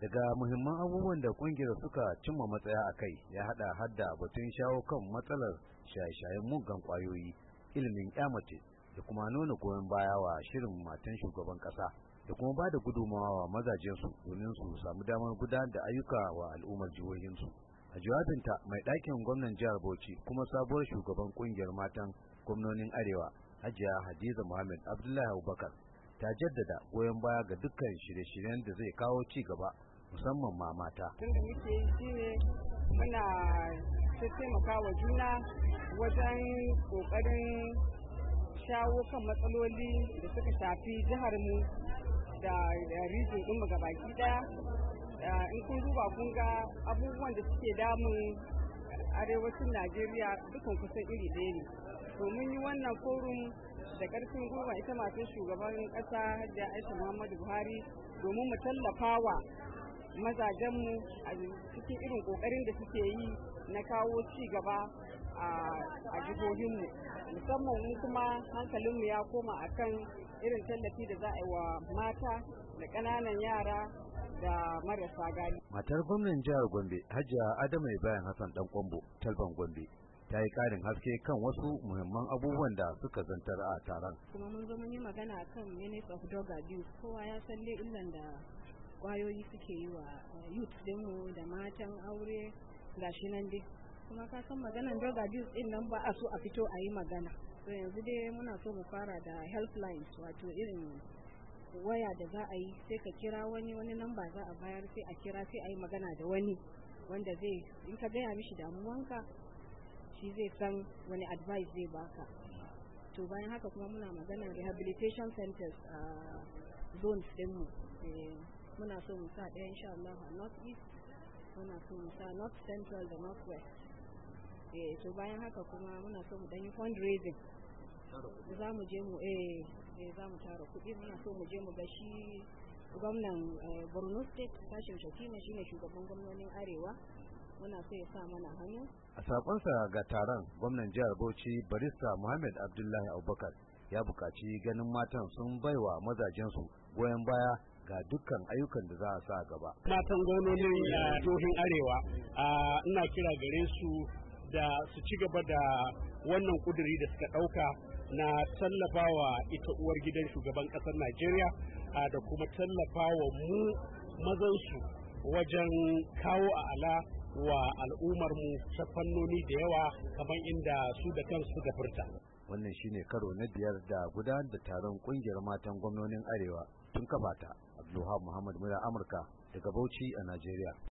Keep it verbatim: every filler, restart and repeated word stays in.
Daga muhimman abubuwan da kungiyar suka cimma matsaya a kai ya hada hadda batun shawo kan matsalar shaye-shayen muggan kwayoyi, ilimin mace da kuma nuna goyon baya wa shirin matan shugaban kasa da kuma ba da gudunmawa wa mazajensu domin su samu damar gudanar da ayyuka wa al'ummar jihohinsu. A jawabinta mai ɗakin gwamnan jihar Bauchi kuma sabuwar shugaban kungiyar matan gwamnonin Arewa, Hajiya Hadiza Muhammad Abdullahi Abubakar, ta jaddada goyon baya ga dukkan shirye-shiryen da zai kawo ci gaba musamman ma mata. Tun da muke yi shine muna taimaka wa juna wajen kokarin shawo kan matsaloli da suka shafi jihar mu da region din mu gabaki daya. In kun duba kun ga abubuwan da suke damun arewacin Najeriya dukan kusan iri ɗaya ne. To mun yi wannan forum da ƙarfin gwiwa ita matan shugaban ƙasa da Aisha Muhammadu Buhari domin mu tallafawa mazajenmu a cikin irin ƙoƙarin da suke yi na kawo ci gaba a jihohinmu, musamman mun kuma hankalinmu ya koma akan irin tallafi da za a yi wa mata da ƙananan yara da marasa gani. Matar gwamnan jihar Gombe Hajiya Adamu Ibrahim Hassan Dan Kwambo Talban Gombe ta yi ƙarin haske kan wasu muhimman abubuwan da suka zantar a taron. Kuma mun zo mun yi magana akan menace of drug abuse. Kowa ya san dai illan da kwayoyi suke yi wa youth dinmu da matan aure gashi nan dai. Kuma ka san maganan drug abuse din nan ba a so a fito a yi magana. To yanzu dai muna so mu fara da helplines, wato irin waya da za a yi sai ka kira wani wani namba za a bayar sai a kira sai a yi magana da wani wanda zai in ka gaya mishi damuwanka shi zai san wani advice zai baka. To bayan haka kuma muna magana rehabilitation centers a zones dinmu. Muna so mu sa ɗaya insha Allah a north east, muna so mu sa north central da north west. Eh to bayan haka kuma muna so mu dan yi fundraising. Za mu je mu eh za mu tara kuɗi, muna so mu je mu ga shi gwamnan Borno State Kashim Shettima shine shugaban gwamnonin Arewa, muna so ya sa mana hannu. A sakonsa ga taron, gwamnan jihar Bauchi Barista Muhammad Abdullahi Abubakar ya buƙaci ganin matan sun baiwa mazajensu goyon baya ga dukkan ayyukan da za a sa gaba. Matan gwamnonin jihohin Arewa ina kira gare su da su ci gaba da wannan kuduri da suka ɗauka na tallafawa ita uwar gidan shugaban ƙasar Najeriya da kuma tallafawa mu mazansu wajen kawo a'ala wa al'ummar mu ta fannoni da yawa kamar inda su da kansu da furta. Wannan shine karo na biyar da gudanar da taron kungiyar matan gwamnonin Arewa tun kafa ta. Abdulwahab Muhammad Mura Amurka daga Bauchi a Najeriya.